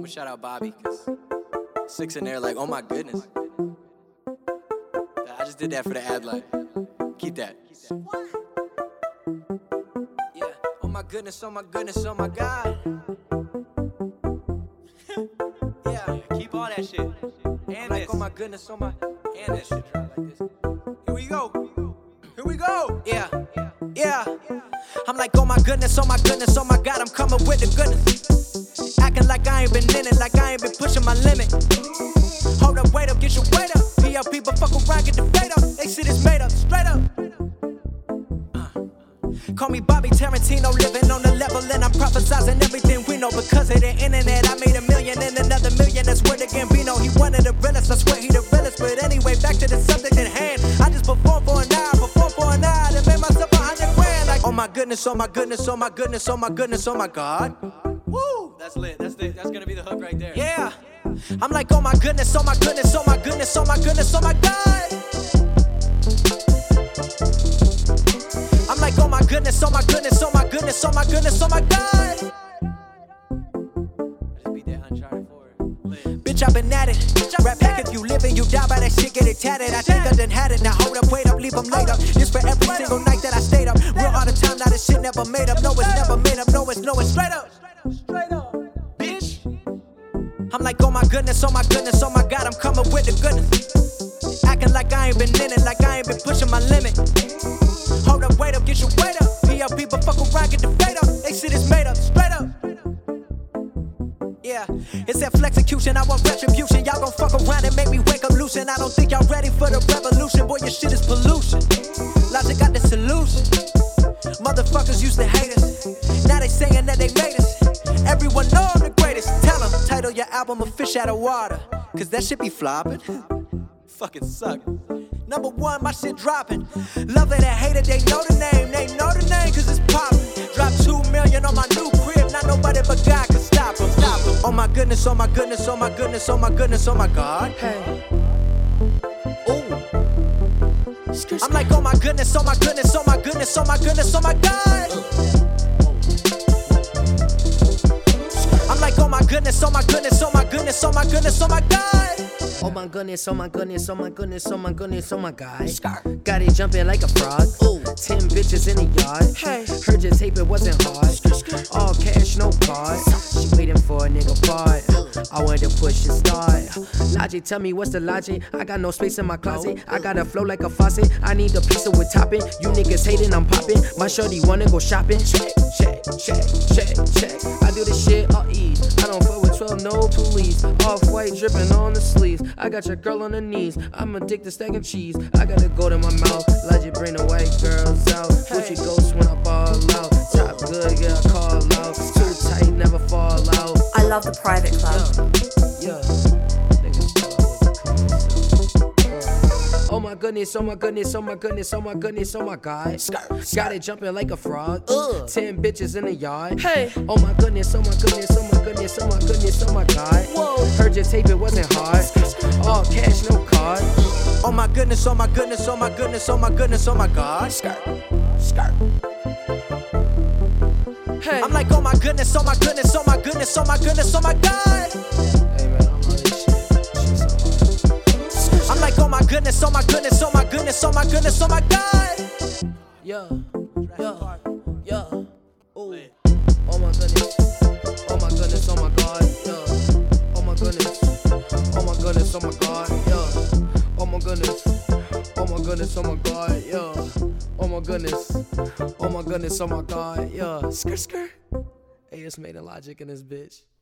I'ma shout out Bobby, cause 6 in there like, oh my goodness. I just did that for the ad lib. Keep that. Yeah, oh my goodness, oh my goodness, oh my God. Yeah, keep all that shit. And like, oh my goodness, oh my, and that shit drop like this. Here we go. Here we go. Yeah, yeah. I'm like, oh my goodness, oh my goodness, oh my God, I'm coming with the goodness. Acting like I ain't been in it, like I ain't been pushing my limit. Hold up, wait up, get your weight up. PLP, but fuck around, get the fade up. They shit is made up, straight up. Call me Bobby Tarantino, living on the level, and I'm prophesizing everything we know. Because of the internet, I made $1 million and another $1 million. That's where the Gambino, he one of the realest. I swear he the realest. But anyway, back to the subject at hand. I just performed for an hour, and made myself $100,000. Like, oh my goodness, oh my goodness, oh my goodness, oh my goodness, oh my God. Woo! That's lit. That's gonna be the hook right there. Yeah. I'm like, oh my goodness, oh my goodness, oh my goodness, oh my goodness, oh my God. I'm like, oh my goodness, oh my goodness, oh my goodness, oh my goodness, oh my God. I just beat that Uncharted 4. Bitch, I've been at it. Rap pack, if you live and you die by that shit, get it tatted. I think I done had it. Now hold up, wait up, leave them laid up. This for every single night that I stayed up. Real all the time, now this shit never made up. No, it's never made up. No, it's straight up. Straight up. Bitch. I'm like, oh my goodness, oh my goodness, oh my God, I'm coming with the goodness. Acting like I ain't been in it, like I ain't been pushing my limit. Hold up, wait up, get your weight up. PLP, but fuck around, get the fade up. They shit is made up, straight up. Yeah, it's that flexecution, I want retribution. Y'all gon' fuck around and make me wake up loosen. I don't think y'all ready for the revolution. Boy, your shit is pollution. Logic got the solution. Motherfuckers used to hate us. Now they saying that they made us. Everyone know I'm the greatest. Tell them, title your album A Fish Out of Water. Cause that shit be flopping. Fucking suck. Number one, my shit dropping. Love it or hate it, they know the name. They know the name cause it's popping. Drop 2 million on my new crib. Not nobody but God can stop them. Oh my goodness, oh my goodness, oh my goodness, oh my goodness, oh my God. Hey. Ooh. I'm like, oh my goodness, oh my goodness, oh my goodness, oh my goodness, oh my God. I'm like, oh my goodness, oh my goodness, oh my goodness, oh my goodness, oh my God. Oh my goodness, oh my goodness, oh my goodness, oh my goodness, oh my God. Got it jumping like a frog. Ooh. 10 bitches in the yard. Hey. Heard your tape, it wasn't hard. All cash, no card. She waiting for a nigga part. I wanted to push and start. Logic, tell me what's the logic? I got no space in my closet. I got a flow like a faucet. I need a pizza with topping. You niggas hating, I'm popping. My shorty wanna go shopping. Check, check, check, check, check. I do this shit all ease. I don't fuck with 12, no police. Off-white dripping on the sleeves. I got your girl on her knees. I'm addicted to stacking cheese. I got to go to my mouth. Logic bring the white girls out. Gucci ghost when I ball out. Top good, yeah, I call out. Too tight, never fall out. I love the private club. Yeah. Oh my goodness, oh my goodness, oh my goodness, oh my goodness, oh my God. Got it jumping like a frog. 10 bitches in the yard. Hey. Oh my goodness, oh my goodness, oh my goodness, oh my goodness, oh my God. Whoa. Heard your tape, it wasn't hard. All cash, no card. Oh my goodness, oh my goodness, oh my goodness, oh my goodness, oh my God. Hey. I'm like, oh my goodness, oh my goodness, oh my goodness, oh my goodness, oh my God. Hey man, I'm on this shit. I'm like, oh my goodness, oh my goodness, oh my goodness, oh my goodness, oh my God. Yeah, yeah, yeah. Ooh. Oh my goodness, oh my goodness, oh my God. Yeah. Oh my goodness, oh my goodness, oh my God. Yeah. Oh my goodness, oh my goodness, oh my God. Yeah. Oh my goodness, oh my goodness, oh my God. Yeah. Skirt, skirt. Hey, it's made a Logic in this bitch.